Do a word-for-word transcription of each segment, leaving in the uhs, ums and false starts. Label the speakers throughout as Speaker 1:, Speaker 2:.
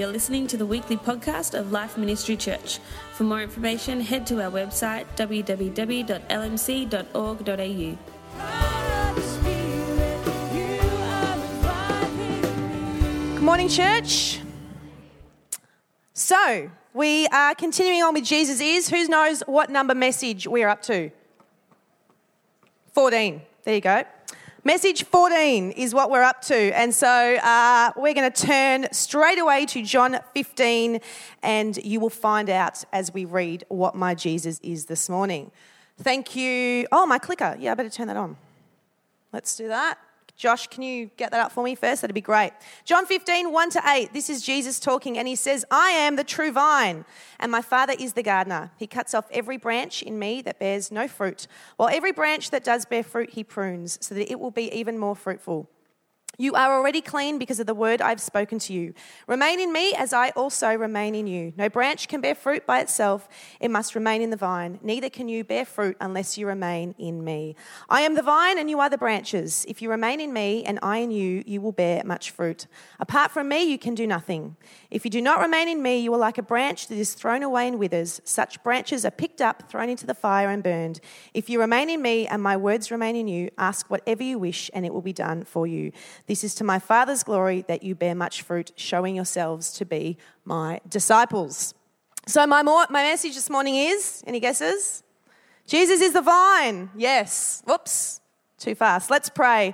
Speaker 1: are listening to the weekly podcast of Life Ministry Church. For more information, head to our website w w w dot l m c dot org dot a u.
Speaker 2: Good morning, church. So, we are continuing on with Jesus Is. Who knows what number message we're up to? fourteen. There you go. Message fourteen is what we're up to. And so uh, we're going to turn straight away to John fifteen, and you will find out as we read what my Jesus is this morning. Thank you. Oh, my clicker. Yeah, I better turn that on. Let's do that. Josh, can you get that up for me first? That'd be great. John fifteen, one to eight. This is Jesus talking, and he says, I am the true vine, and my Father is the gardener. He cuts off every branch in me that bears no fruit, while every branch that does bear fruit he prunes, so that it will be even more fruitful. You are already clean because of the word I've spoken to you. Remain in me as I also remain in you. No branch can bear fruit by itself. It must remain in the vine. Neither can you bear fruit unless you remain in me. I am the vine and you are the branches. If you remain in me and I in you, you will bear much fruit. Apart from me, you can do nothing. If you do not remain in me, you are like a branch that is thrown away and withers. Such branches are picked up, thrown into the fire and burned. If you remain in me and my words remain in you, ask whatever you wish and it will be done for you. This is to my Father's glory that you bear much fruit, showing yourselves to be my disciples. So my more, my message this morning is, any guesses? Jesus is the vine. Yes. Whoops, too fast. Let's pray.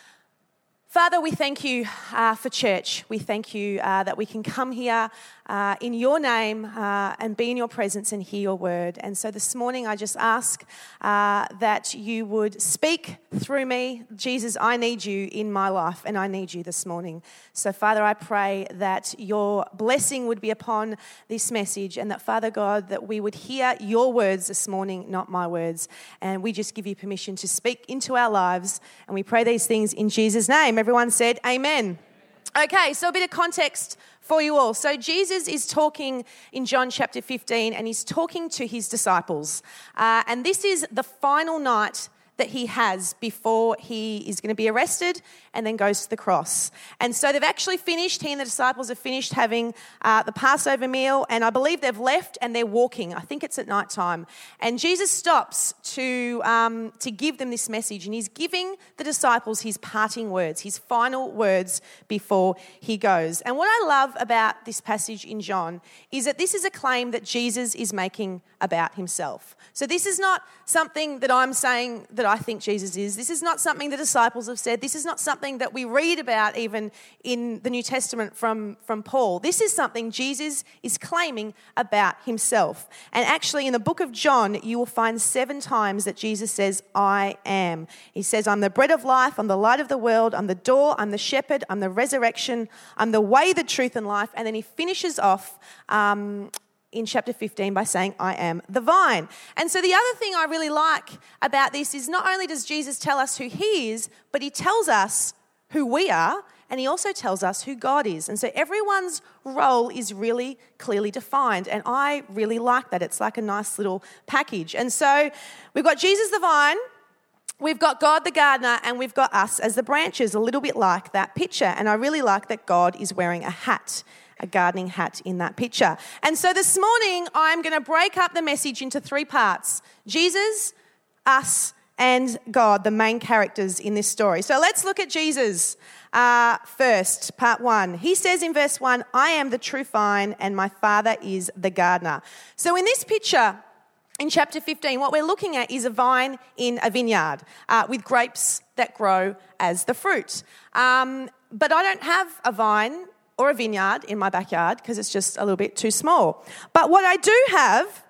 Speaker 2: Father, we thank you uh, for church. We thank you uh, that we can come here uh, in your name uh, and be in your presence and hear your word. And so this morning I just ask uh, that you would speak through me. Jesus, I need you in my life and I need you this morning. So Father, I pray that your blessing would be upon this message and that, Father God, that we would hear your words this morning, not my words. And we just give you permission to speak into our lives. And we pray these things in Jesus' name. Everyone said amen. Okay, so a bit of context for you all. So Jesus is talking in John chapter fifteen and he's talking to his disciples. Uh, and this is the final night that he has before he is going to be arrested and then goes to the cross. And so they've actually finished, he and the disciples have finished having uh, the Passover meal, and I believe they've left and they're walking. I think it's at night time. And Jesus stops to, um, to give them this message, and he's giving the disciples his parting words, his final words before he goes. And what I love about this passage in John is that this is a claim that Jesus is making about himself. So this is not something that I'm saying that I think Jesus is. This is not something the disciples have said. This is not something that we read about even in the New Testament from, from Paul. This is something Jesus is claiming about himself. And actually in the book of John, you will find seven times that Jesus says, I am. He says, I'm the bread of life, I'm the light of the world, I'm the door, I'm the shepherd, I'm the resurrection, I'm the way, the truth and life. And then he finishes off um, in chapter fifteen by saying, I am the vine. And so the other thing I really like about this is not only does Jesus tell us who he is, but he tells us who we are, and he also tells us who God is. And so everyone's role is really clearly defined, and I really like that. It's like a nice little package. And so we've got Jesus the vine, we've got God the gardener, and we've got us as the branches, a little bit like that picture. And I really like that God is wearing a hat, a gardening hat in that picture. And so this morning, I'm going to break up the message into three parts. Jesus, us, and God, the main characters in this story. So let's look at Jesus uh, first, part one. He says in verse one, I am the true vine and my Father is the gardener. So in this picture, in chapter fifteen, what we're looking at is a vine in a vineyard uh, with grapes that grow as the fruit. Um, but I don't have a vine or a vineyard in my backyard because it's just a little bit too small. But what I do have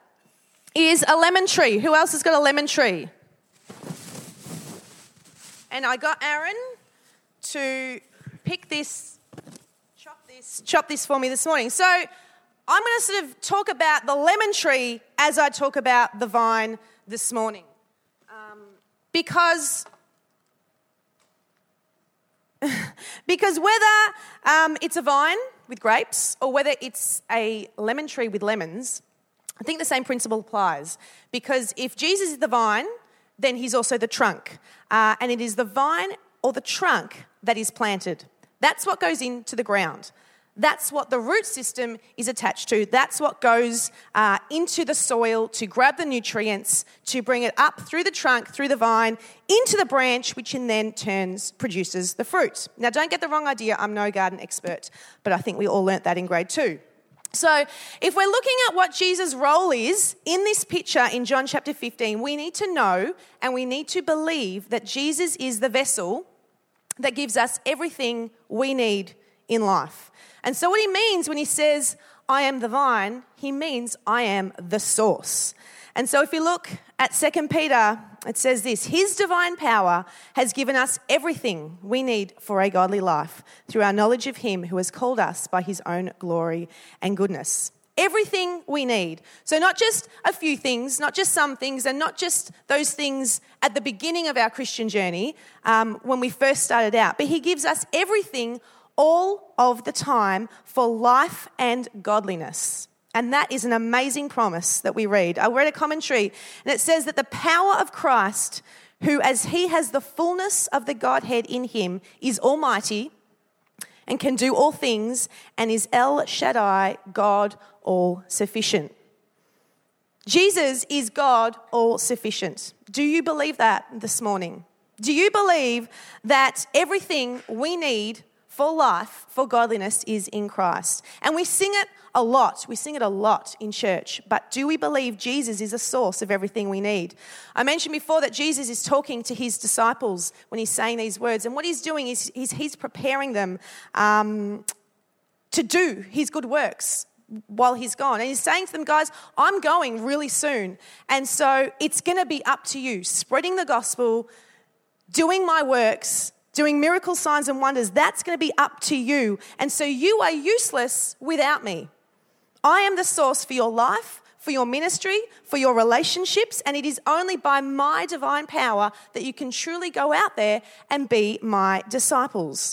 Speaker 2: is a lemon tree. Who else has got a lemon tree? And I got Aaron to pick this, chop this, chop this for me this morning. So I'm going to sort of talk about the lemon tree as I talk about the vine this morning. Um, because... Because whether um, it's a vine with grapes or whether it's a lemon tree with lemons, I think the same principle applies. Because if Jesus is the vine, then he's also the trunk. Uh, and it is the vine or the trunk that is planted. That's what goes into the ground. That's what the root system is attached to. That's what goes uh, into the soil to grab the nutrients, to bring it up through the trunk, through the vine, into the branch, which in then turns, produces the fruit. Now, don't get the wrong idea. I'm no garden expert, but I think we all learnt that in grade two. So if we're looking at what Jesus' role is in this picture in John chapter fifteen, we need to know and we need to believe that Jesus is the vessel that gives us everything we need in life. And so what he means when he says, I am the vine, he means I am the source. And so if you look at Second Peter, it says this, his divine power has given us everything we need for a godly life through our knowledge of him who has called us by his own glory and goodness. Everything we need. So not just a few things, not just some things, and not just those things at the beginning of our Christian journey um, when we first started out, but he gives us everything all of the time for life and godliness. And that is an amazing promise that we read. I read a commentary and it says that the power of Christ, who as he has the fullness of the Godhead in him, is almighty and can do all things and is El Shaddai, God all sufficient. Jesus is God all sufficient. Do you believe that this morning? Do you believe that everything we need for life, for godliness is in Christ? And we sing it a lot. We sing it a lot in church. But do we believe Jesus is the source of everything we need? I mentioned before that Jesus is talking to his disciples when he's saying these words. And what he's doing is he's, he's preparing them um, to do his good works while he's gone. And he's saying to them, guys, I'm going really soon. And so it's going to be up to you, spreading the gospel, doing my works, doing miracles, signs and wonders. That's going to be up to you. And so you are useless without me. I am the source for your life, for your ministry, for your relationships, and it is only by my divine power that you can truly go out there and be my disciples.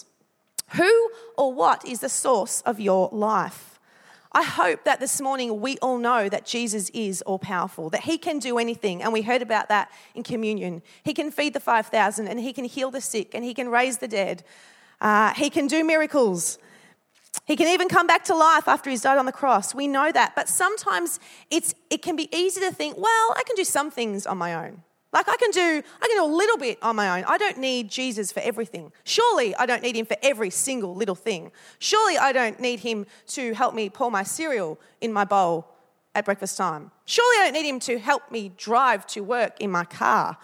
Speaker 2: Who or what is the source of your life? I hope that this morning we all know that Jesus is all-powerful, that he can do anything, and we heard about that in communion. He can feed the five thousand, and he can heal the sick, and he can raise the dead. Uh, he can do miracles. He can even come back to life after he's died on the cross. We know that. But sometimes it's it can be easy to think, well, I can do some things on my own. Like I can do I can do a little bit on my own. I don't need Jesus for everything. Surely I don't need him for every single little thing. Surely I don't need him to help me pour my cereal in my bowl at breakfast time. Surely I don't need him to help me drive to work in my car.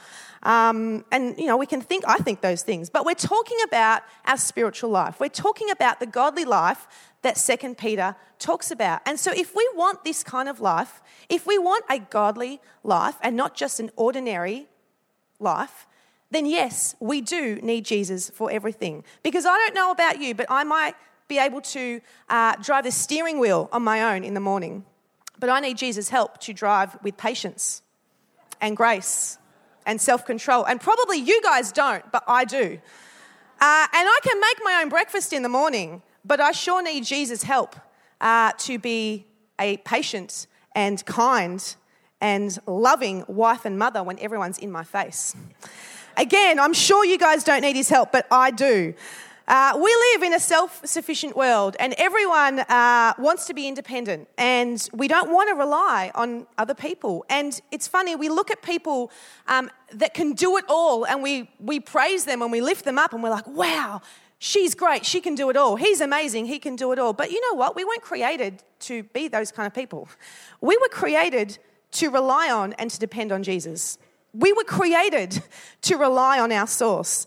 Speaker 2: Um, and, you know, we can think, I think those things. But we're talking about our spiritual life. We're talking about the godly life that Second Peter talks about. And so if we want this kind of life, if we want a godly life and not just an ordinary life, then yes, we do need Jesus for everything. Because I don't know about you, but I might be able to uh, drive the steering wheel on my own in the morning. But I need Jesus' help to drive with patience and grace and self-control. And probably you guys don't, but I do. Uh, and I can make my own breakfast in the morning, but I sure need Jesus' help uh, to be a patient and kind and loving wife and mother when everyone's in my face. Again, I'm sure you guys don't need his help, but I do. Uh, we live in a self-sufficient world and everyone uh, wants to be independent and we don't want to rely on other people. And it's funny, we look at people um, that can do it all and we, we praise them and we lift them up and we're like, wow, she's great, she can do it all. He's amazing, he can do it all. But you know what? We weren't created to be those kind of people. We were created to rely on and to depend on Jesus. We were created to rely on our source.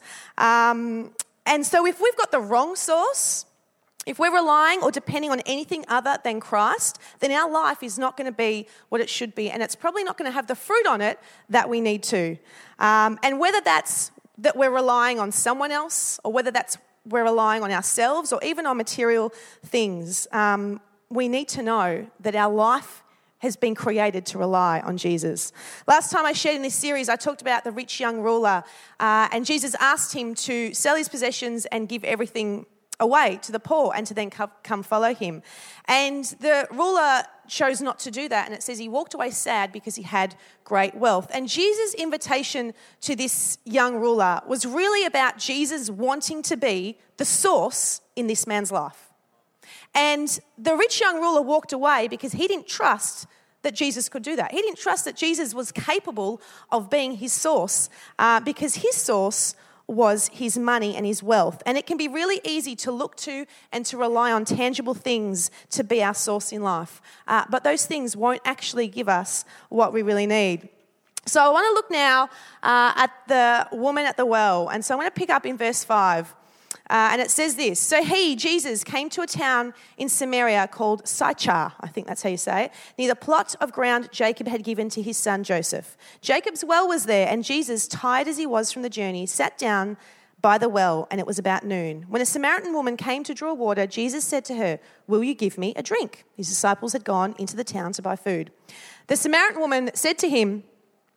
Speaker 2: Um, And so if we've got the wrong source, if we're relying or depending on anything other than Christ, then our life is not going to be what it should be. And it's probably not going to have the fruit on it that we need to. Um, and whether that's that we're relying on someone else or whether that's we're relying on ourselves or even on material things, um, we need to know that our life has been created to rely on Jesus. Last time I shared in this series, I talked about the rich young ruler, uh, and Jesus asked him to sell his possessions and give everything away to the poor and to then come follow him. And the ruler chose not to do that, and it says he walked away sad because he had great wealth. And Jesus' invitation to this young ruler was really about Jesus wanting to be the source in this man's life. And the rich young ruler walked away because he didn't trust that Jesus could do that. He didn't trust that Jesus was capable of being his source uh, because his source was his money and his wealth. And it can be really easy to look to and to rely on tangible things to be our source in life. Uh, but those things won't actually give us what we really need. So I want to look now uh, at the woman at the well. And so I'm going to pick up in verse five. Uh, and it says this: So he, Jesus, came to a town in Samaria called Sychar, I think that's how you say it, near the plot of ground Jacob had given to his son Joseph. Jacob's well was there, and Jesus, tired as he was from the journey, sat down by the well, and it was about noon. When a Samaritan woman came to draw water, Jesus said to her, "Will you give me a drink?" His disciples had gone into the town to buy food. The Samaritan woman said to him,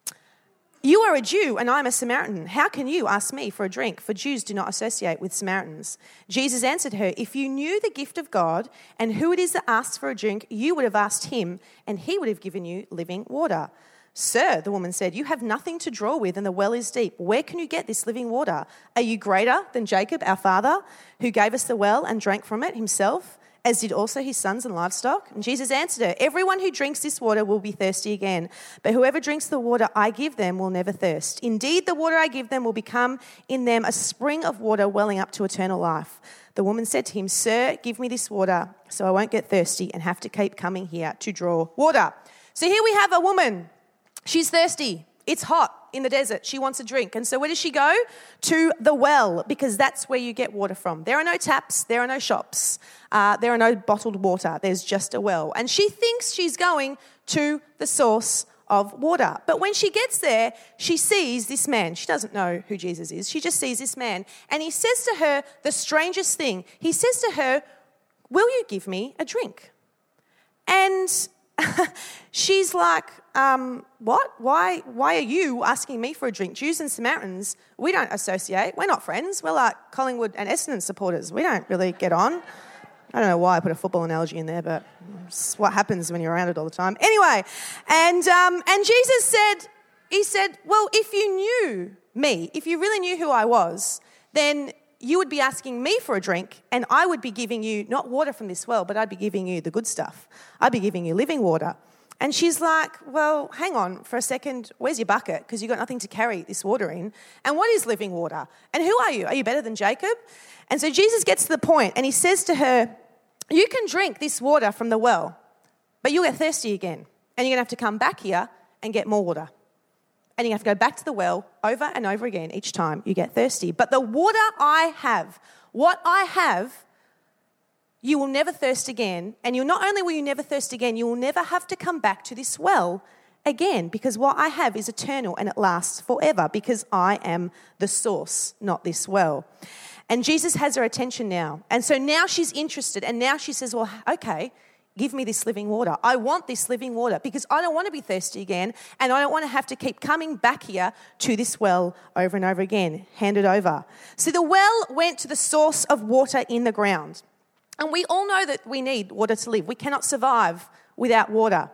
Speaker 2: "You are a Jew and I am a Samaritan. How can you ask me for a drink? For Jews do not associate with Samaritans." Jesus answered her, "If you knew the gift of God and who it is that asks for a drink, you would have asked him and he would have given you living water." "Sir," the woman said, "you have nothing to draw with and the well is deep. Where can you get this living water? Are you greater than Jacob, our father, who gave us the well and drank from it himself, as did also his sons and livestock?" And Jesus answered her, "Everyone who drinks this water will be thirsty again, but whoever drinks the water I give them will never thirst. Indeed, the water I give them will become in them a spring of water welling up to eternal life." The woman said to him, "Sir, give me this water so I won't get thirsty and have to keep coming here to draw water." So here we have a woman. She's thirsty. It's hot in the desert. She wants a drink. And so where does she go? To the well, because that's where you get water from. There are no taps. There are no shops. Uh, there are no bottled water. There's just a well. And she thinks she's going to the source of water. But when she gets there, she sees this man. She doesn't know who Jesus is. She just sees this man. And he says to her the strangest thing. He says to her, "Will you give me a drink?" And she's like, um, what? Why Why are you asking me for a drink? Jews and Samaritans, we don't associate. We're not friends. We're like Collingwood and Essendon supporters. We don't really get on. I don't know why I put a football analogy in there, but it's what happens when you're around it all the time. Anyway, and um, and Jesus said, he said, "Well, if you knew me, if you really knew who I was, then you would be asking me for a drink and I would be giving you not water from this well, but I'd be giving you the good stuff. I'd be giving you living water." And she's like, "Well, hang on for a second. Where's your bucket? Because you've got nothing to carry this water in. And what is living water? And who are you? Are you better than Jacob?" And so Jesus gets to the point and he says to her, "You can drink this water from the well, but you'll get thirsty again. And you're going to have to come back here and get more water. And you have to go back to the well over and over again each time you get thirsty. But the water I have, what I have, you will never thirst again. And you not only will you never thirst again, you will never have to come back to this well again, because what I have is eternal and it lasts forever, because I am the source, not this well." And Jesus has her attention now. And so now she's interested. And now she says, "Well, okay, give me this living water. I want this living water because I don't want to be thirsty again and I don't want to have to keep coming back here to this well over and over again." Hand it over. So the well went to the source of water in the ground. And we all know that we need water to live. We cannot survive without water.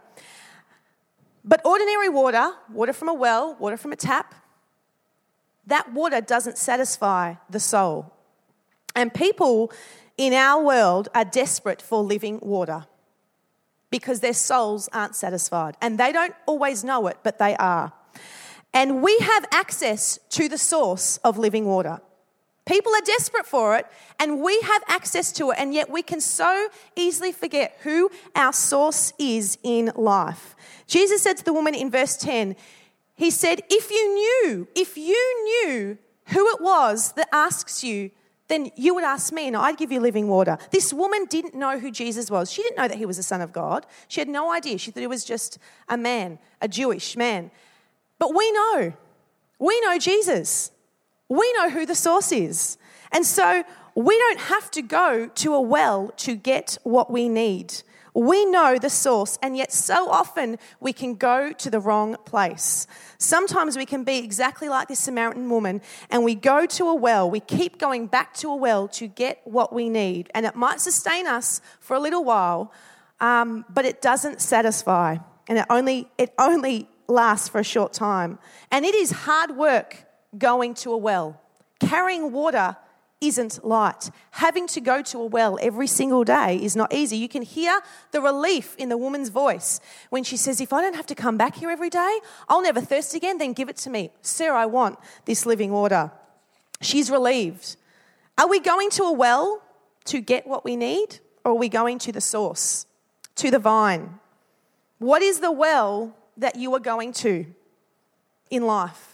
Speaker 2: But ordinary water, water from a well, water from a tap, that water doesn't satisfy the soul. And people in our world are desperate for living water, because their souls aren't satisfied. And they don't always know it, but they are. And we have access to the source of living water. People are desperate for it, and we have access to it, and yet we can so easily forget who our source is in life. Jesus said to the woman in verse ten, he said, if you knew, if you knew who it was that asks you, then you would ask me and I'd give you living water. This woman didn't know who Jesus was. She didn't know that he was the Son of God. She had no idea. She thought he was just a man, a Jewish man. But we know. We know Jesus. We know who the source is. And so we don't have to go to a well to get what we need. We know the source, and yet so often we can go to the wrong place. Sometimes we can be exactly like this Samaritan woman, and we go to a well, we keep going back to a well to get what we need, and it might sustain us for a little while, um, but it doesn't satisfy, and it only it only lasts for a short time. And it is hard work going to a well. Carrying water isn't light. Having to go to a well every single day is not easy. You can hear the relief in the woman's voice when she says, if I don't have to come back here every day, I'll never thirst again, then give it to me. Sir, I want this living water. She's relieved. Are we going to a well to get what we need, or are we going to the source, to the vine? What is the well that you are going to in life?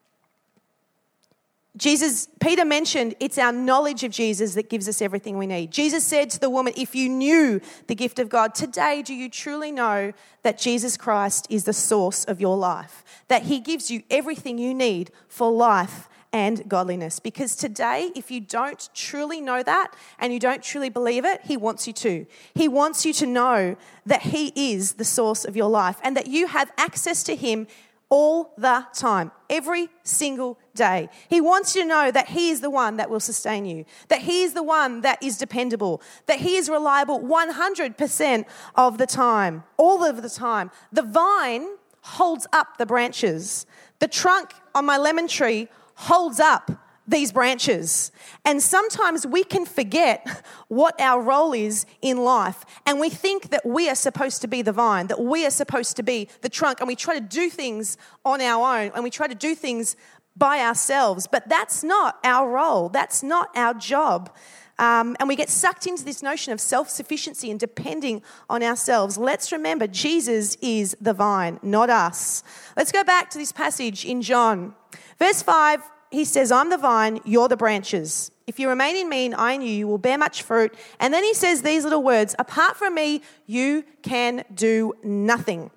Speaker 2: Jesus, Peter mentioned it's our knowledge of Jesus that gives us everything we need. Jesus said to the woman, if you knew the gift of God, today do you truly know that Jesus Christ is the source of your life, that he gives you everything you need for life and godliness? Because today, if you don't truly know that and you don't truly believe it, he wants you to. He wants you to know that he is the source of your life and that you have access to him all the time, every single day. He wants you to know that he is the one that will sustain you, that he is the one that is dependable, that he is reliable one hundred percent of the time, all of the time. The vine holds up the branches. The trunk on my lemon tree holds up these branches. And sometimes we can forget what our role is in life, and we think that we are supposed to be the vine, that we are supposed to be the trunk, and we try to do things on our own, and we try to do things by ourselves. But that's not our role. That's not our job. Um, and we get sucked into this notion of self-sufficiency and depending on ourselves. Let's remember, Jesus is the vine, not us. Let's go back to this passage in John. Verse five, he says, I'm the vine, you're the branches. If you remain in me and I in you, you will bear much fruit. And then he says these little words, apart from me, you can do nothing.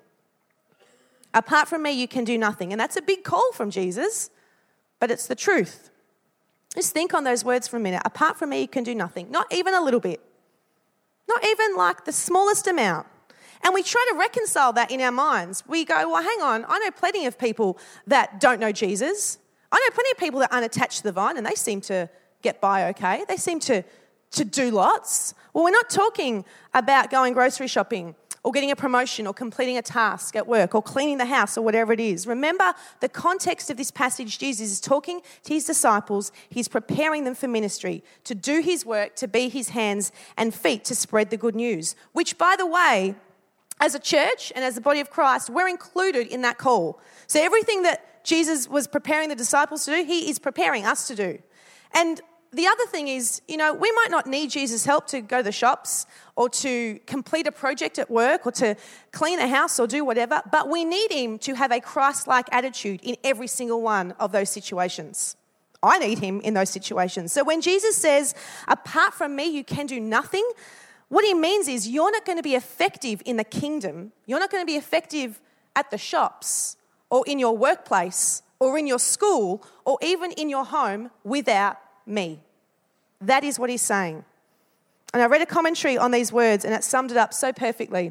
Speaker 2: Apart from me, you can do nothing. And that's a big call from Jesus, but it's the truth. Just think on those words for a minute. Apart from me, you can do nothing. Not even a little bit. Not even like the smallest amount. And we try to reconcile that in our minds. We go, well, hang on, I know plenty of people that don't know Jesus. I know plenty of people that aren't attached to the vine and they seem to get by okay. They seem to, to do lots. Well, we're not talking about going grocery shopping or getting a promotion or completing a task at work or cleaning the house or whatever it is. Remember the context of this passage. Jesus is talking to his disciples. He's preparing them for ministry, to do his work, to be his hands and feet, to spread the good news, which, by the way, as a church and as the body of Christ, we're included in that call. So everything that Jesus was preparing the disciples to do, he is preparing us to do. And the other thing is, you know, we might not need Jesus' help to go to the shops or to complete a project at work or to clean a house or do whatever, but we need him to have a Christ-like attitude in every single one of those situations. I need him in those situations. So when Jesus says, apart from me, you can do nothing, what he means is you're not going to be effective in the kingdom. You're not going to be effective at the shops or in your workplace or in your school or even in your home without me. That is what he's saying. And I read a commentary on these words and it summed it up so perfectly.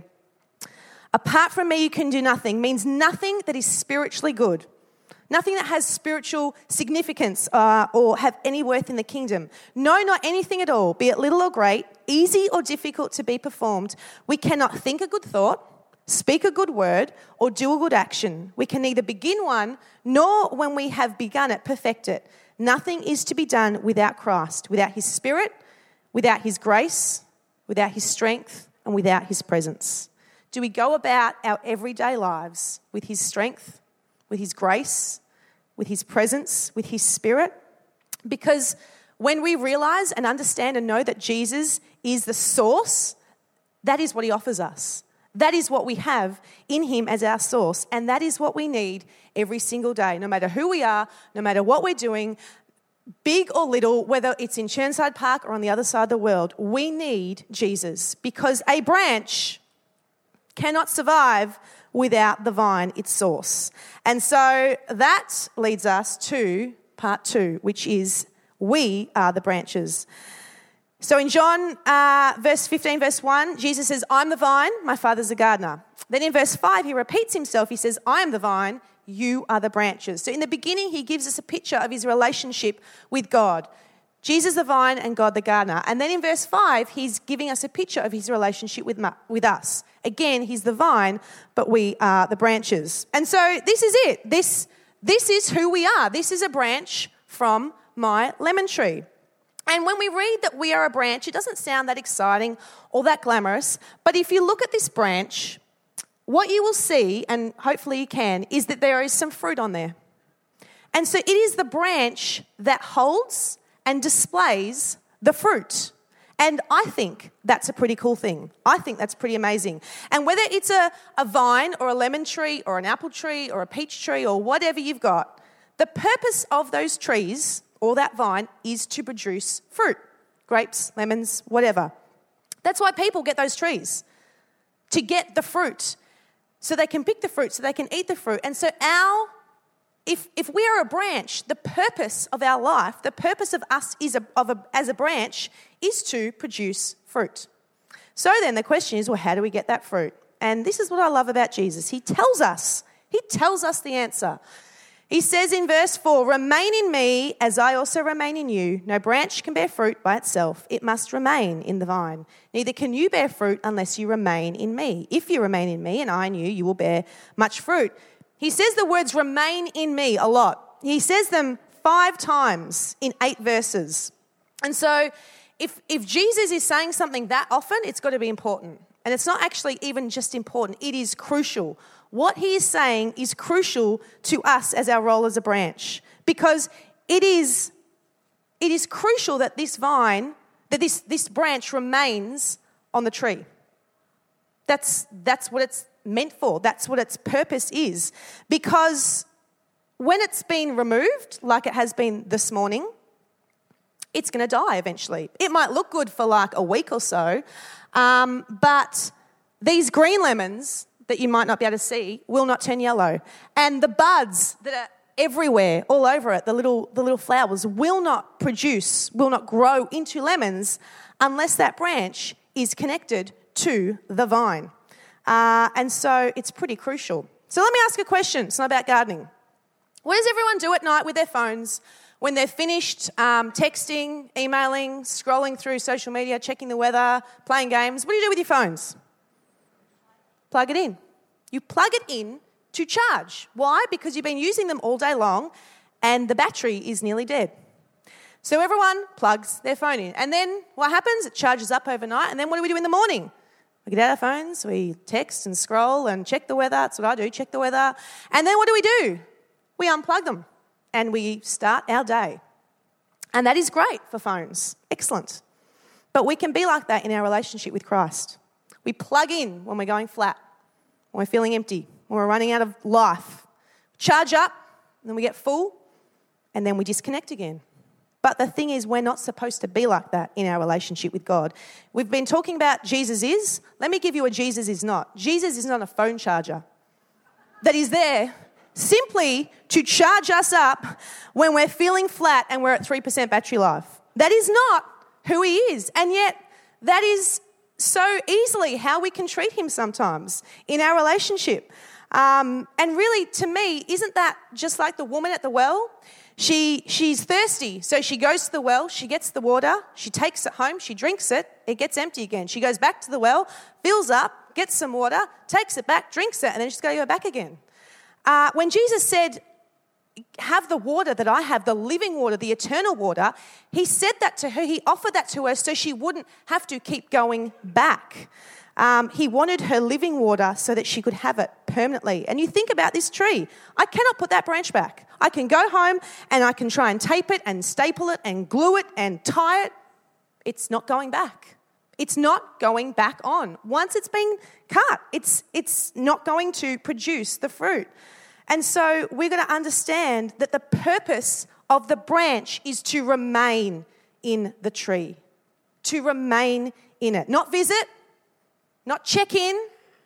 Speaker 2: Apart from me, you can do nothing means nothing that is spiritually good. Nothing that has spiritual significance uh, or have any worth in the kingdom. No, not anything at all, be it little or great, easy or difficult to be performed. We cannot think a good thought, speak a good word, or do a good action. We can neither begin one, nor when we have begun it, perfect it. Nothing is to be done without Christ, without his Spirit, without his grace, without his strength, and without his presence. Do we go about our everyday lives with his strength, with his grace, with his presence, with his Spirit? Because when we realize and understand and know that Jesus is the source, that is what he offers us. That is what we have in him as our source, and that is what we need every single day, no matter who we are, no matter what we're doing, big or little, whether it's in Churnside Park or on the other side of the world. We need Jesus because a branch cannot survive without the vine, its source. And so that leads us to part two, which is we are the branches. So in John uh, verse fifteen, verse one, Jesus says, I'm the vine, my Father's the gardener. Then in verse five, he repeats himself. He says, I am the vine, you are the branches. So in the beginning, he gives us a picture of his relationship with God. Jesus the vine and God the gardener. And then in verse five, he's giving us a picture of his relationship with, with us. Again, he's the vine, but we are the branches. And so this is it. This, this is who we are. This is a branch from my lemon tree. And when we read that we are a branch, it doesn't sound that exciting or that glamorous. But if you look at this branch, what you will see, and hopefully you can, is that there is some fruit on there. And so it is the branch that holds and displays the fruit. And I think that's a pretty cool thing. I think that's pretty amazing. And whether it's a, a vine or a lemon tree or an apple tree or a peach tree or whatever you've got, the purpose of those trees or that vine is to produce fruit. Grapes, lemons, whatever. That's why people get those trees, to get the fruit, so they can pick the fruit, so they can eat the fruit. And so our, if if we are a branch, the purpose of our life, the purpose of us is a, of a, as a branch is to produce fruit. So then the question is, well, how do we get that fruit? And this is what I love about Jesus. He tells us, he tells us the answer. He says in verse four, remain in me as I also remain in you. No branch can bear fruit by itself. It must remain in the vine. Neither can you bear fruit unless you remain in me. If you remain in me and I in you, you will bear much fruit. He says the words remain in me a lot. He says them five times in eight verses. And so if, if Jesus is saying something that often, it's got to be important. And it's not actually even just important. It is crucial. What he is saying is crucial to us as our role as a branch, because it is, it is crucial that this vine, that this, this branch remains on the tree. That's, that's what it's meant for. That's what its purpose is. Because when it's been removed, like it has been this morning, it's going to die eventually. It might look good for like a week or so, um, but these green lemons that you might not be able to see will not turn yellow. And the buds that are everywhere, all over it, the little the little flowers, will not produce, will not grow into lemons unless that branch is connected to the vine. Uh, and so it's pretty crucial. So let me ask a question. It's not about gardening. What does everyone do at night with their phones when they're finished um, texting, emailing, scrolling through social media, checking the weather, playing games? What do you do with your phones? Plug it in. You plug it in to charge. Why? Because you've been using them all day long and the battery is nearly dead. So everyone plugs their phone in. And then what happens? It charges up overnight. And then what do we do in the morning? We get out our phones, we text and scroll and check the weather. That's what I do, check the weather. And then what do we do? We unplug them and we start our day. And that is great for phones. Excellent. But we can be like that in our relationship with Christ. We plug in when we're going flat, when we're feeling empty, when we're running out of life. Charge up, and then we get full, and then we disconnect again. But the thing is, we're not supposed to be like that in our relationship with God. We've been talking about Jesus is. Let me give you what Jesus is not. Jesus is not a phone charger that is there simply to charge us up when we're feeling flat and we're at three percent battery life. That is not who he is. And yet, that is so easily how we can treat him sometimes in our relationship. Um, and really, to me, isn't that just like the woman at the well? She she's thirsty, so she goes to the well, she gets the water, she takes it home, she drinks it, it gets empty again. She goes back to the well, fills up, gets some water, takes it back, drinks it, and then she's got to go back again. Uh, when Jesus said, have the water that I have, the living water, the eternal water, he said that to her, he offered that to her so she wouldn't have to keep going back. Um, he wanted her living water so that she could have it permanently. And you think about this tree. I cannot put that branch back. I can go home and I can try and tape it and staple it and glue it and tie it. It's not going back. It's not going back on. Once it's been cut, it's it's not going to produce the fruit. And so we're going to understand that the purpose of the branch is to remain in the tree, to remain in it. Not visit, not check in,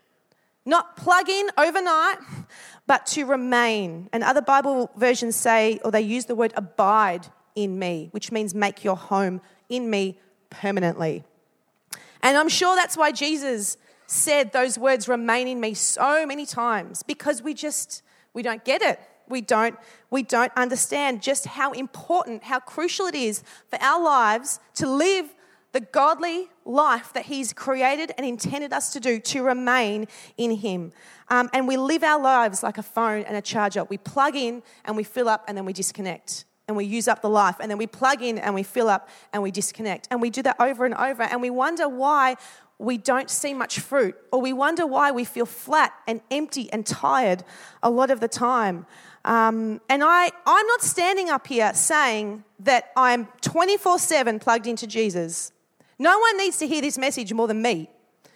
Speaker 2: not plug in overnight, but to remain. And other Bible versions say, or they use the word abide in me, which means make your home in me permanently. And I'm sure that's why Jesus said those words, remain in me, so many times, because we just... We don't get it. We don't, we don't understand just how important, how crucial it is for our lives to live the godly life that he's created and intended us to do, to remain in him. Um, and we live our lives like a phone and a charger. We plug in and we fill up and then we disconnect. and we use up the life, and then we plug in and we fill up and we disconnect. And we do that over and over, and we wonder why we don't see much fruit, or we wonder why we feel flat and empty and tired a lot of the time. Um, and I, I'm not standing up here saying that I'm twenty-four seven plugged into Jesus. No one needs to hear this message more than me.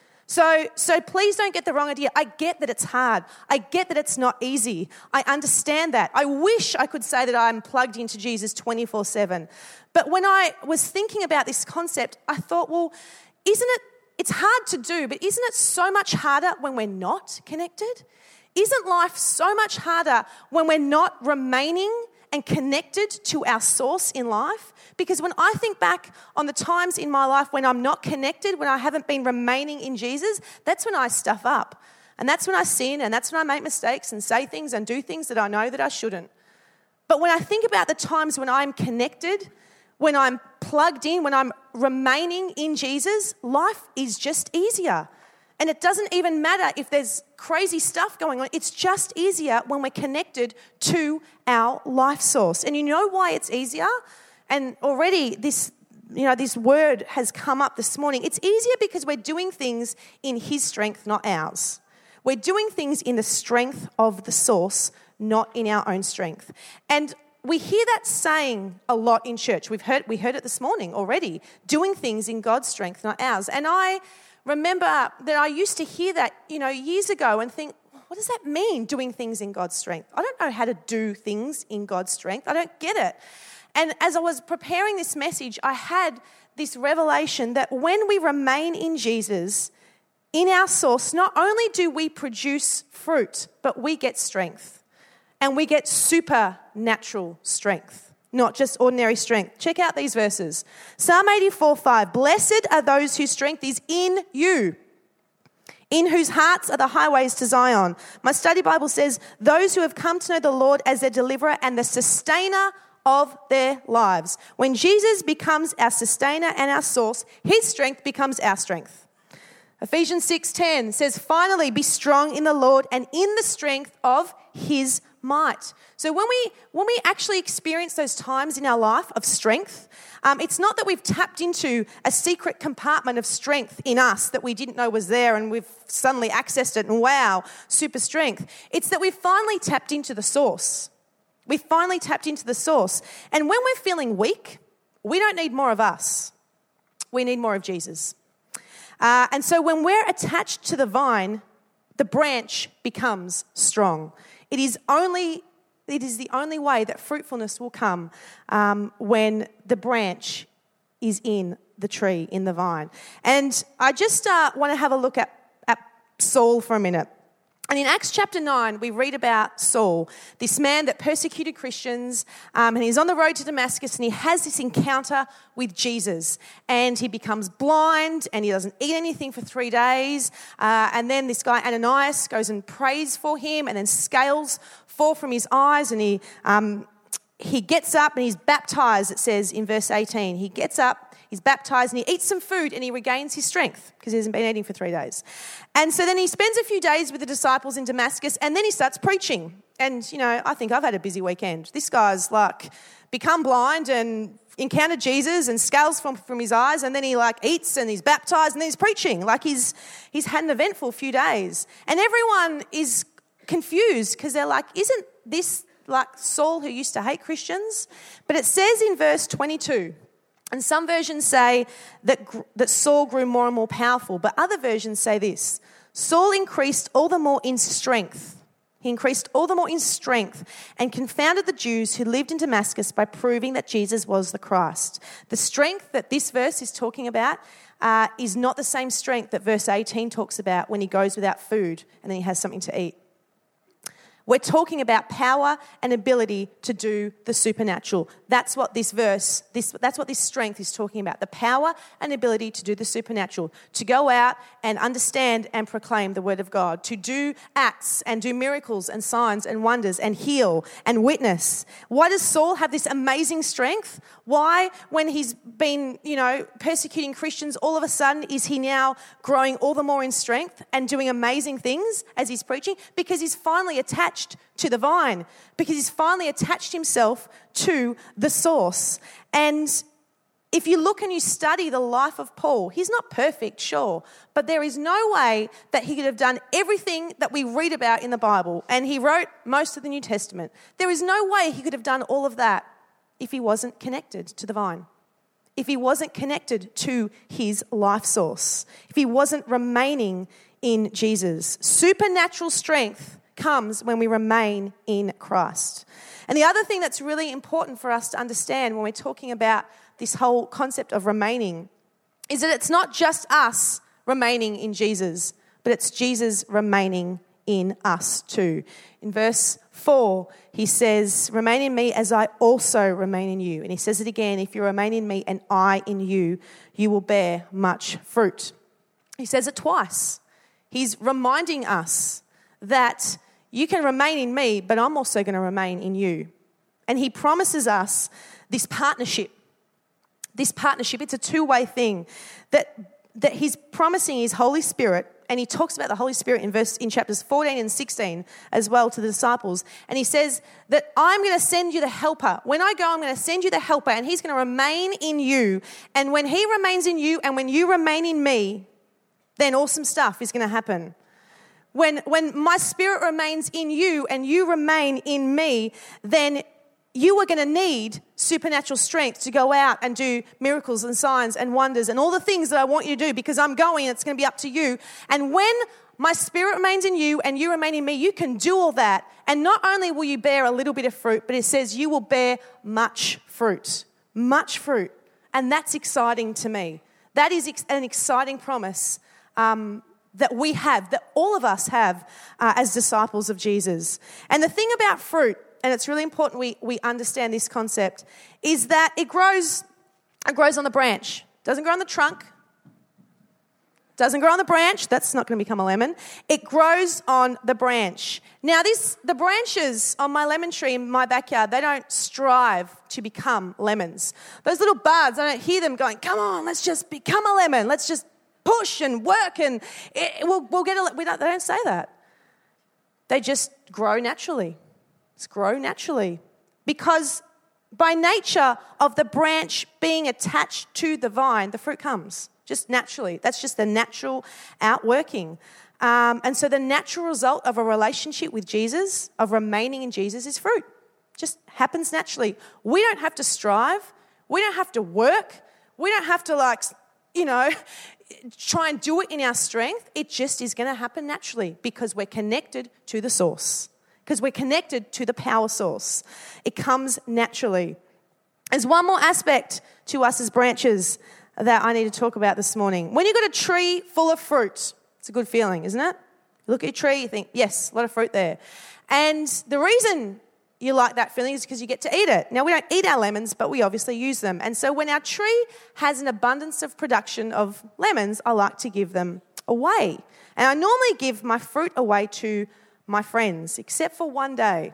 Speaker 2: So, so please don't get the wrong idea. I get that it's hard. I get that it's not easy. I understand that. I wish I could say that I'm plugged into Jesus twenty-four seven. But when I was thinking about this concept, I thought, well, isn't it, it's hard to do, but isn't it so much harder when we're not connected? Isn't life so much harder when we're not remaining and connected to our source in life? Because when I think back on the times in my life when I'm not connected, when I haven't been remaining in Jesus, that's when I stuff up. And that's when I sin, and that's when I make mistakes and say things and do things that I know that I shouldn't. But when I think about the times when I'm connected, when I'm plugged in, when I'm remaining in Jesus, life is just easier. And it doesn't even matter if there's crazy stuff going on. It's just easier when we're connected to our life source. And you know why it's easier? And already this, you know, this word has come up this morning. It's easier because we're doing things in His strength, not ours. We're doing things in the strength of the source, not in our own strength. And we hear that saying a lot in church. We've heard, we heard it this morning already. Doing things in God's strength, not ours. And I remember that I used to hear that, you know, years ago and think, what does that mean, doing things in God's strength? I don't know how to do things in God's strength. I don't get it. And as I was preparing this message, I had this revelation that when we remain in Jesus, in our source, not only do we produce fruit, but we get strength. And we get supernatural strength, not just ordinary strength. Check out these verses. Psalm eighty-four five, blessed are those whose strength is in you, in whose hearts are the highways to Zion. My study Bible says, those who have come to know the Lord as their deliverer and the sustainer of their lives. When Jesus becomes our sustainer and our source, His strength becomes our strength. Ephesians six ten says, finally, be strong in the Lord and in the strength of His might. So when we when we actually experience those times in our life of strength, um, it's not that we've tapped into a secret compartment of strength in us that we didn't know was there and we've suddenly accessed it and wow, super strength. It's that we've finally tapped into the source. We've finally tapped into the source. And when we're feeling weak, we don't need more of us. We need more of Jesus. Uh, and so when we're attached to the vine, the branch becomes strong. It is only, it is the only way that fruitfulness will come um, when the branch is in the tree, in the vine. And I just uh, want to have a look at, at Saul for a minute. And in Acts chapter nine, we read about Saul, this man that persecuted Christians, um, and he's on the road to Damascus, and he has this encounter with Jesus. And he becomes blind, and he doesn't eat anything for three days. Uh, and then this guy Ananias goes and prays for him, and then scales fall from his eyes, and he um, he gets up and he's baptized, it says in verse eighteen. He gets up, he's baptized, and he eats some food, and he regains his strength because he hasn't been eating for three days. And so then he spends a few days with the disciples in Damascus, and then he starts preaching. And, you know, I think I've had a busy weekend. This guy's like become blind and encountered Jesus and scales from, from his eyes, and then he like eats and he's baptized and then he's preaching. Like he's he's had an eventful few days. And everyone is confused because they're like, isn't this like Saul who used to hate Christians? But it says in verse twenty-two, and some versions say that, that Saul grew more and more powerful, but other versions say this: Saul increased all the more in strength. He increased all the more in strength and confounded the Jews who lived in Damascus by proving that Jesus was the Christ. The strength that this verse is talking about uh, is not the same strength that verse eighteen talks about when he goes without food and then he has something to eat. We're talking about power and ability to do the supernatural. That's what this verse, this, that's what this strength is talking about. The power and ability to do the supernatural. To go out and understand and proclaim the word of God. To do acts and do miracles and signs and wonders and heal and witness. Why does Saul have this amazing strength? Why, when he's been, you know, persecuting Christians, all of a sudden is he now growing all the more in strength and doing amazing things as he's preaching? Because he's finally attached attached to the vine because he's finally attached himself to the source. And if you look and you study the life of Paul, he's not perfect, sure, but there is no way that he could have done everything that we read about in the Bible, and he wrote most of the New Testament. There is no way he could have done all of that if he wasn't connected to the vine, if he wasn't connected to his life source, if he wasn't remaining in Jesus. Supernatural strength comes when we remain in Christ. And the other thing that's really important for us to understand when we're talking about this whole concept of remaining is that it's not just us remaining in Jesus, but it's Jesus remaining in us too. In verse four, he says, "Remain in me as I also remain in you." And he says it again, "If you remain in me and I in you, you will bear much fruit." He says it twice. He's reminding us that you can remain in me, but I'm also going to remain in you. And he promises us this partnership. This partnership, it's a two-way thing, that, that he's promising his Holy Spirit, and he talks about the Holy Spirit in verse in chapters fourteen and sixteen as well to the disciples. And he says that I'm going to send you the helper. When I go, I'm going to send you the helper, and he's going to remain in you. And when he remains in you and when you remain in me, then awesome stuff is going to happen. When, when my spirit remains in you and you remain in me, then you are going to need supernatural strength to go out and do miracles and signs and wonders and all the things that I want you to do, because I'm going and it's going to be up to you. And when my spirit remains in you and you remain in me, you can do all that. And not only will you bear a little bit of fruit, but it says you will bear much fruit. Much fruit. And that's exciting to me. That is ex- an exciting promise um, that we have, that all of us have uh, as disciples of Jesus. And the thing about fruit, and it's really important we, we understand this concept, is that it grows, it grows on the branch. Doesn't grow on the trunk. Doesn't grow on the branch. That's not going to become a lemon. It grows on the branch. Now, this the branches on my lemon tree in my backyard, they don't strive to become lemons. Those little buds, I don't hear them going, come on, let's just become a lemon. Let's just push and work and it, we'll, we'll get a... We don't, they don't say that. They just grow naturally. It's grow naturally, because by nature of the branch being attached to the vine, the fruit comes just naturally. That's just the natural outworking. Um, and so the natural result of a relationship with Jesus, of remaining in Jesus, is fruit. Just happens naturally. We don't have to strive. We don't have to work. We don't have to, like, you know, try and do it in our strength. It just is going to happen naturally because we're connected to the source. Because we're connected to the power source. It comes naturally. There's one more aspect to us as branches that I need to talk about this morning. When you've got a tree full of fruit, it's a good feeling, isn't it? You look at your tree, you think, yes, a lot of fruit there. And the reason you like that feeling is because you get to eat it. Now, we don't eat our lemons, but we obviously use them. And so when our tree has an abundance of production of lemons, I like to give them away. And I normally give my fruit away to my friends, except for one day.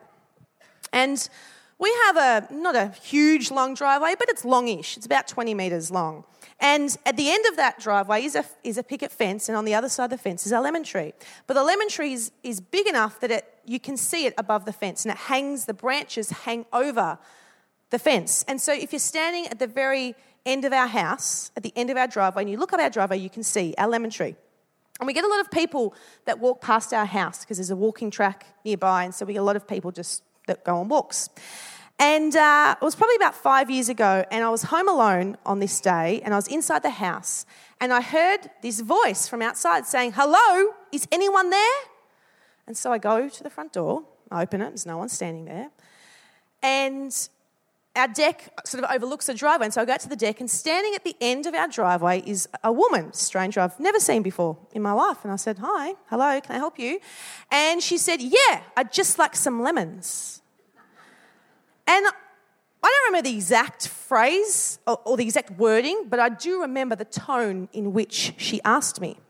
Speaker 2: And we have a, not a huge long driveway, but it's longish. It's about twenty metres long. And at the end of that driveway is a, is a picket fence, and on the other side of the fence is our lemon tree. But the lemon tree is, is big enough that it you can see it above the fence, and it hangs, the branches hang over the fence. And so if you're standing at the very end of our house, at the end of our driveway, and you look up our driveway, you can see our lemon tree. And we get a lot of people that walk past our house because there's a walking track nearby, and so we get a lot of people just that go on walks. And uh, it was probably about five years ago, and I was home alone on this day, and I was inside the house, and I heard this voice from outside saying, "Hello, is anyone there?" And so I go to the front door, I open it, there's no one standing there, and our deck sort of overlooks the driveway, and so I go out to the deck, and standing at the end of our driveway is a woman, stranger I've never seen before in my life. And I said, "Hi, hello, can I help you?" And she said, "Yeah, I'd just like some lemons." And I don't remember the exact phrase or, or the exact wording, but I do remember the tone in which she asked me.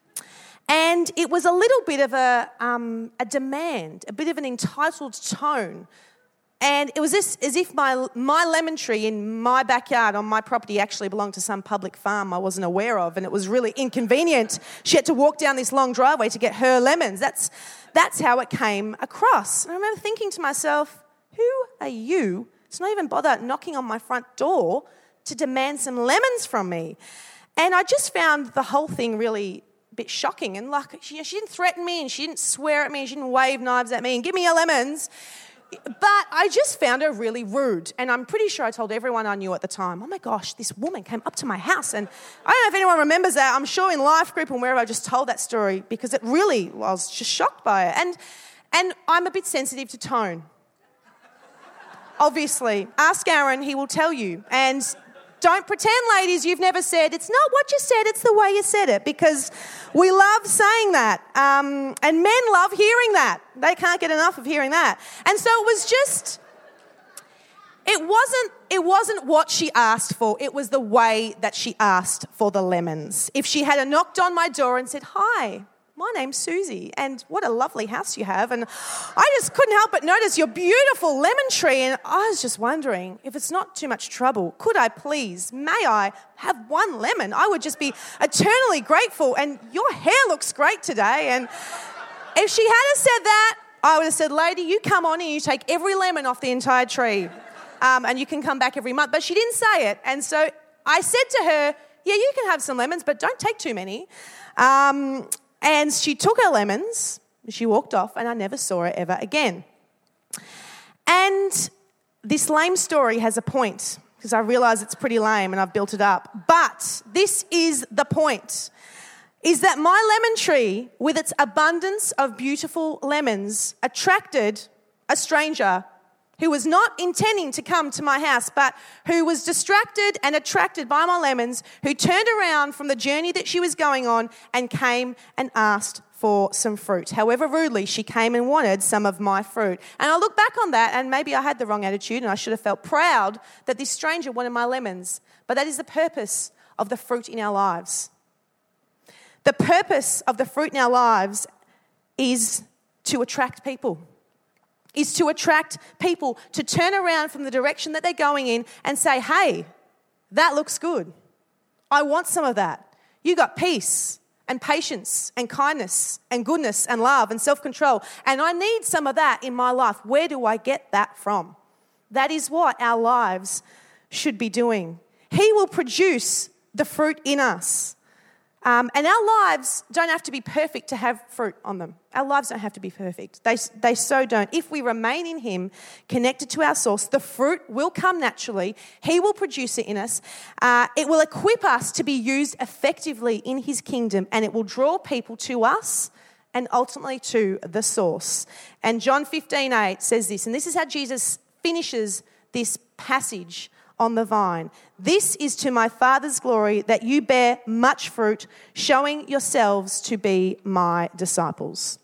Speaker 2: And it was a little bit of a, um, a demand, a bit of an entitled tone. And it was this, as if my my lemon tree in my backyard on my property actually belonged to some public farm I wasn't aware of, and it was really inconvenient. She had to walk down this long driveway to get her lemons. That's that's how it came across. And I remember thinking to myself, who are you to not even bother knocking on my front door to demand some lemons from me? And I just found the whole thing really a bit shocking. And like, she, she didn't threaten me, and she didn't swear at me, and she didn't wave knives at me and give me your lemons. But I just found her really rude. And I'm pretty sure I told everyone I knew at the time, oh my gosh, this woman came up to my house. And I don't know if anyone remembers that. I'm sure in life group and wherever I just told that story, because it really, I was just shocked by it. And, and I'm a bit sensitive to tone. Obviously. Ask Aaron, he will tell you. And don't pretend, ladies, you've never said, it's not what you said, it's the way you said it, because we love saying that. Um, and men love hearing that. They can't get enough of hearing that. And so it was just, it wasn't, it wasn't what she asked for. It was the way that she asked for the lemons. If she had knocked on my door and said, hi, my name's Susie, and what a lovely house you have. And I just couldn't help but notice your beautiful lemon tree. And I was just wondering, if it's not too much trouble, could I please, may I have one lemon? I would just be eternally grateful. And your hair looks great today. And if she had said that, I would have said, lady, you come on and you take every lemon off the entire tree. Um, and you can come back every month. But she didn't say it. And so I said to her, yeah, you can have some lemons, but don't take too many. Um... And she took her lemons, she walked off, and I never saw her ever again. And this lame story has a point, because I realise it's pretty lame and I've built it up. But this is the point, is that my lemon tree, with its abundance of beautiful lemons, attracted a stranger who was not intending to come to my house, but who was distracted and attracted by my lemons, who turned around from the journey that she was going on and came and asked for some fruit. However rudely, she came and wanted some of my fruit. And I look back on that, and maybe I had the wrong attitude, and I should have felt proud that this stranger wanted my lemons. But that is the purpose of the fruit in our lives. The purpose of the fruit in our lives is to attract people. is to attract people to turn around from the direction that they're going in and say, hey, that looks good. I want some of that. You got peace and patience and kindness and goodness and love and self-control, and I need some of that in my life. Where do I get that from? That is what our lives should be doing. He will produce the fruit in us. Um, and our lives don't have to be perfect to have fruit on them. Our lives don't have to be perfect. They, they so don't. If we remain in Him, connected to our source, the fruit will come naturally. He will produce it in us. Uh, it will equip us to be used effectively in His kingdom, and it will draw people to us and ultimately to the source. And John fifteen eight says this, and this is how Jesus finishes this passage on the vine. This is to my Father's glory, that you bear much fruit, showing yourselves to be my disciples.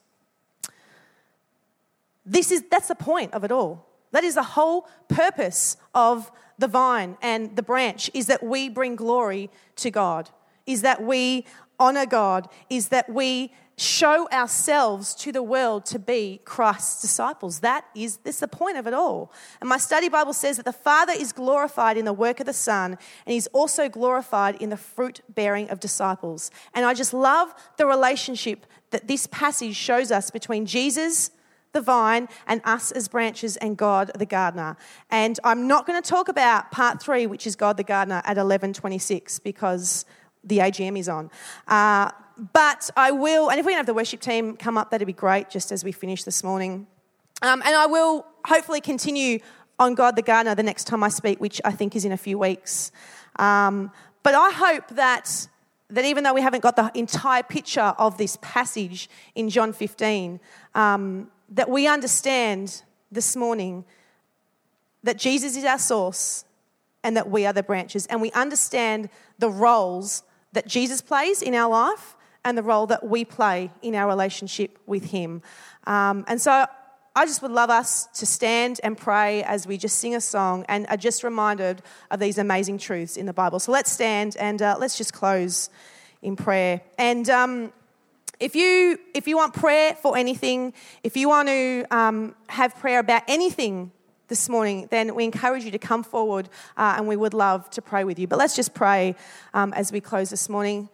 Speaker 2: This is, that's the point of it all. That is the whole purpose of the vine and the branch, is that we bring glory to God, is that we honor God, is that we show ourselves to the world to be Christ's disciples. That is, that's the point of it all. And my study Bible says that the Father is glorified in the work of the Son, and He's also glorified in the fruit bearing of disciples. And I just love the relationship that this passage shows us between Jesus, the vine, and us as branches, and God, the gardener. And I'm not going to talk about part three, which is God, the gardener, at eleven twenty-six, because the A G M is on. Uh, But I will, and if we can have the worship team come up, that'd be great, just as we finish this morning. Um, and I will hopefully continue on God the Gardener the next time I speak, which I think is in a few weeks. Um, but I hope that, that even though we haven't got the entire picture of this passage in John fifteen, um, that we understand this morning that Jesus is our source and that we are the branches. And we understand the roles that Jesus plays in our life and the role that we play in our relationship with Him. Um, and so I just would love us to stand and pray as we just sing a song and are just reminded of these amazing truths in the Bible. So let's stand and uh, let's just close in prayer. And um, if you if you want prayer for anything, if you want to um, have prayer about anything this morning, then we encourage you to come forward uh, and we would love to pray with you. But let's just pray um, as we close this morning.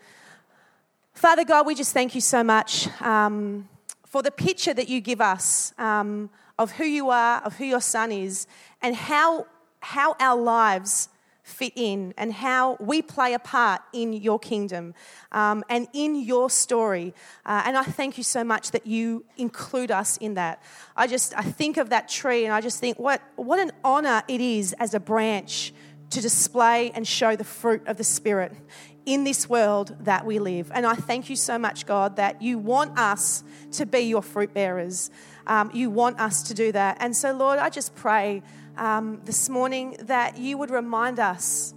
Speaker 2: Father God, we just thank you so much um, for the picture that you give us um, of who you are, of who your Son is, and how how our lives fit in and how we play a part in your kingdom um, and in your story. Uh, and I thank you so much that you include us in that. I just, I think of that tree and I just think what, what an honour it is as a branch to display and show the fruit of the Spirit in this world that we live. And I thank you so much, God, that you want us to be your fruit bearers. Um, you want us to do that. And so, Lord, I just pray um, this morning that you would remind us,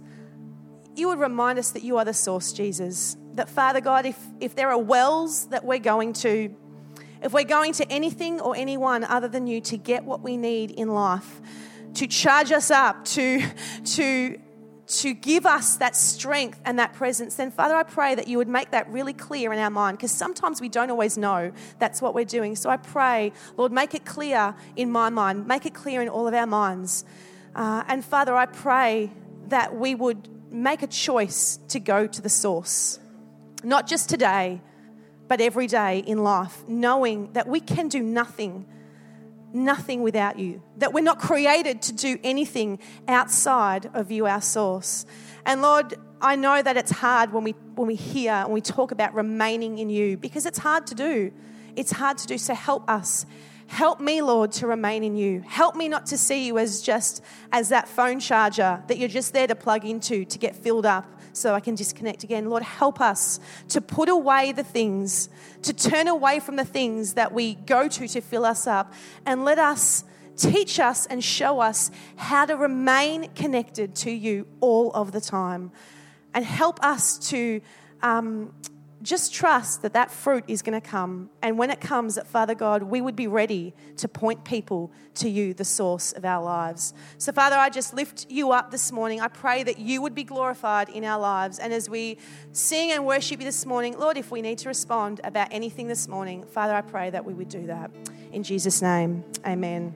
Speaker 2: you would remind us that you are the source, Jesus. That, Father God, if, if there are wells that we're going to, if we're going to anything or anyone other than you to get what we need in life, to charge us up, to, to, to give us that strength and that presence, then, Father, I pray that you would make that really clear in our mind, because sometimes we don't always know that's what we're doing. So I pray, Lord, make it clear in my mind, make it clear in all of our minds. Uh, and, Father, I pray that we would make a choice to go to the source, not just today, but every day in life, knowing that we can do nothing Nothing without you, that we're not created to do anything outside of you, our source. And Lord, I know that it's hard when we when we hear and we talk about remaining in you, because it's hard to do. It's hard to do. So help us. Help me, Lord, to remain in you. Help me not to see you as just as that phone charger that you're just there to plug into to get filled up so I can disconnect again. Lord, help us to put away the things, to turn away from the things that we go to to fill us up, and let us teach us and show us how to remain connected to you all of the time, and help us to um, just trust that that fruit is going to come. And when it comes, that, Father God, we would be ready to point people to you, the source of our lives. So, Father, I just lift you up this morning. I pray that you would be glorified in our lives. And as we sing and worship you this morning, Lord, if we need to respond about anything this morning, Father, I pray that we would do that. In Jesus' name, amen.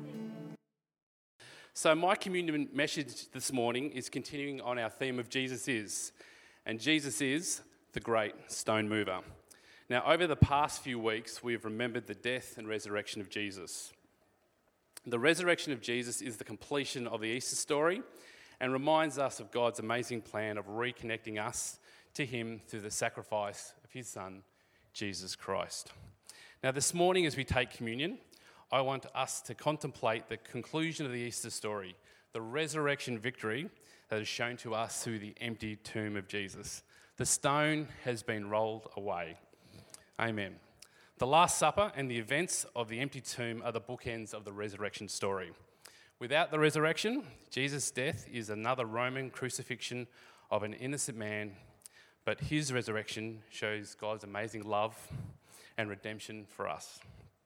Speaker 3: So my communion message this morning is continuing on our theme of Jesus is. And Jesus is the great stone mover. Now, over the past few weeks, we've remembered the death and resurrection of Jesus. The resurrection of Jesus is the completion of the Easter story and reminds us of God's amazing plan of reconnecting us to him through the sacrifice of his Son, Jesus Christ. Now, this morning as we take communion, I want us to contemplate the conclusion of the Easter story, the resurrection victory that is shown to us through the empty tomb of Jesus. The stone has been rolled away. Amen. The Last Supper and the events of the empty tomb are the bookends of the resurrection story. Without the resurrection, Jesus' death is another Roman crucifixion of an innocent man, but his resurrection shows God's amazing love and redemption for us.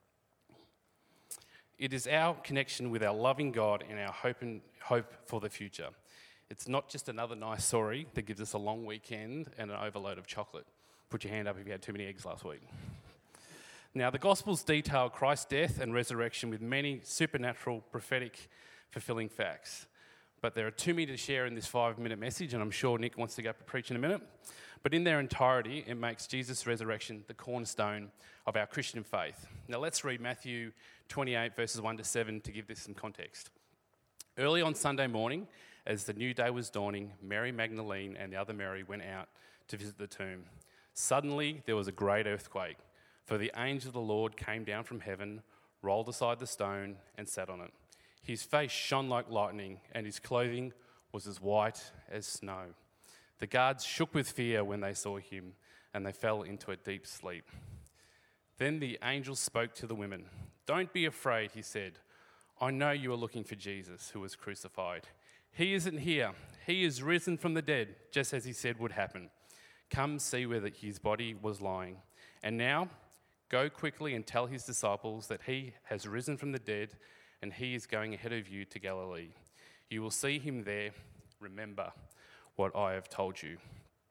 Speaker 3: It is our connection with our loving God and our hope and hope for the future. It's not just another nice story that gives us a long weekend and an overload of chocolate. Put your hand up if you had too many eggs last week. Now, the Gospels detail Christ's death and resurrection with many supernatural, prophetic, fulfilling facts. But there are too many to share in this five-minute message, and I'm sure Nick wants to go preach in a minute. But in their entirety, it makes Jesus' resurrection the cornerstone of our Christian faith. Now, let's read Matthew twenty-eight, verses one to seven to give this some context. Early on Sunday morning, as the new day was dawning, Mary Magdalene and the other Mary went out to visit the tomb. Suddenly there was a great earthquake, for the angel of the Lord came down from heaven, rolled aside the stone, and sat on it. His face shone like lightning, and his clothing was as white as snow. The guards shook with fear when they saw him, and they fell into a deep sleep. Then the angel spoke to the women. "Don't be afraid," he said. "I know you are looking for Jesus, who was crucified. He isn't here. He is risen from the dead, just as he said would happen. Come see where his body was lying. And now, go quickly and tell his disciples that he has risen from the dead, and he is going ahead of you to Galilee. You will see him there. Remember what I have told you."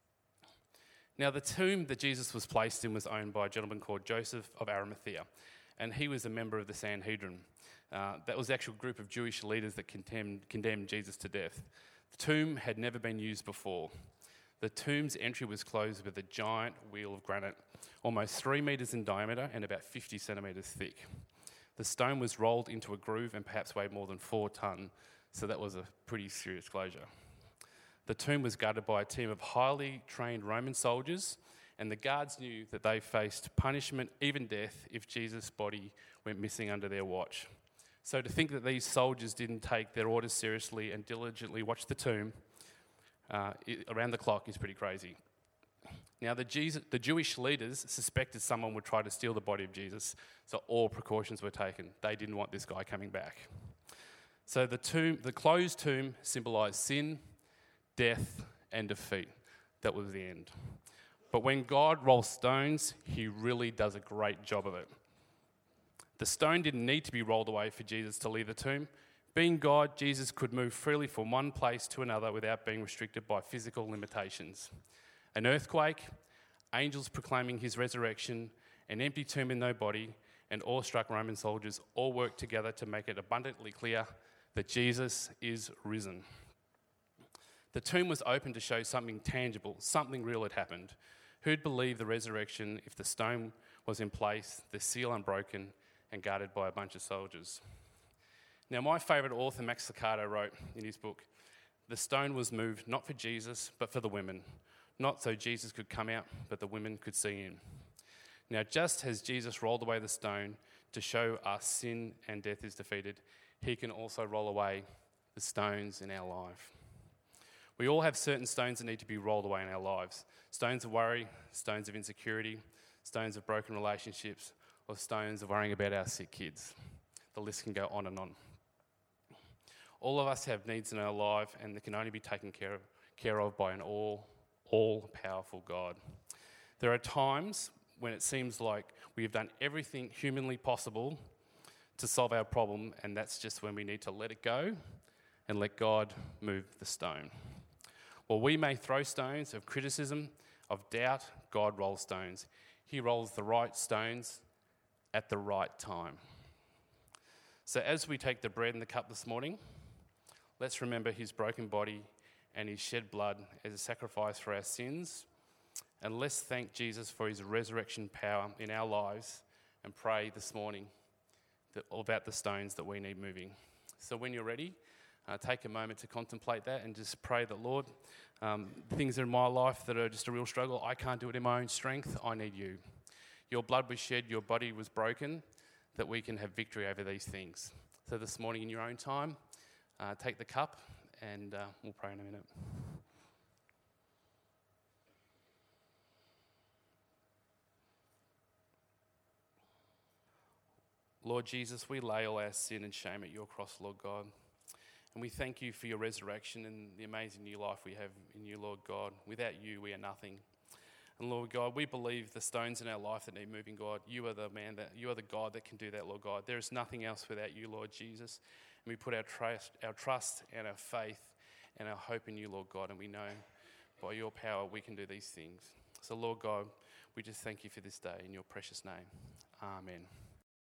Speaker 3: Now, the tomb that Jesus was placed in was owned by a gentleman called Joseph of Arimathea. and he was a member of the Sanhedrin. Uh, that was the actual group of Jewish leaders that condemned, condemned Jesus to death. The tomb had never been used before. The tomb's entry was closed with a giant wheel of granite, almost three metres in diameter and about fifty centimetres thick. The stone was rolled into a groove and perhaps weighed more than four tonne, so that was a pretty serious closure. The tomb was guarded by a team of highly trained Roman soldiers, and the guards knew that they faced punishment, even death, if Jesus' body went missing under their watch. So to think that these soldiers didn't take their orders seriously and diligently watch the tomb uh, around the clock is pretty crazy. Now, the, Jesus, the Jewish leaders suspected someone would try to steal the body of Jesus, so all precautions were taken. They didn't want this guy coming back. So the tomb, the closed tomb symbolised sin, death, and defeat. That was the end. But when God rolls stones, he really does a great job of it. The stone didn't need to be rolled away for Jesus to leave the tomb. Being God, Jesus could move freely from one place to another without being restricted by physical limitations. An earthquake, angels proclaiming his resurrection, an empty tomb and no body, and awestruck Roman soldiers all worked together to make it abundantly clear that Jesus is risen. The tomb was open to show something tangible, something real had happened. Who'd believe the resurrection if the stone was in place, the seal unbroken, and guarded by a bunch of soldiers? Now, my favourite author, Max Lucado, wrote in his book, "The stone was moved not for Jesus, but for the women. Not so Jesus could come out, but the women could see him." Now, just as Jesus rolled away the stone to show us sin and death is defeated, he can also roll away the stones in our life. We all have certain stones that need to be rolled away in our lives. Stones of worry, stones of insecurity, stones of broken relationships, or stones of worrying about our sick kids. The list can go on and on. All of us have needs in our life, and they can only be taken care of, care of by an all, all-powerful God. There are times when it seems like we have done everything humanly possible to solve our problem, and that's just when we need to let it go and let God move the stone. While we may throw stones of criticism, of doubt, God rolls stones. He rolls the right stones at the right time. So as we take the bread and the cup this morning, let's remember his broken body and his shed blood as a sacrifice for our sins. And let's thank Jesus for his resurrection power in our lives and pray this morning that, about the stones that we need moving. So when you're ready, uh, take a moment to contemplate that and just pray that, Lord, um, things in my life that are just a real struggle, I can't do it in my own strength, I need you. Your blood was shed, your body was broken, that we can have victory over these things. So this morning in your own time, uh, take the cup and uh, we'll pray in a minute. Lord Jesus, we lay all our sin and shame at your cross, Lord God. And we thank you for your resurrection and the amazing new life we have in you, Lord God. Without you, we are nothing. And Lord God, we believe the stones in our life that need moving, God. You are the man that you are the God that can do that, Lord God. There is nothing else without you, Lord Jesus. And we put our trust, our trust and our faith and our hope in you, Lord God. And we know by your power we can do these things. So Lord God, we just thank you for this day in your precious name. Amen.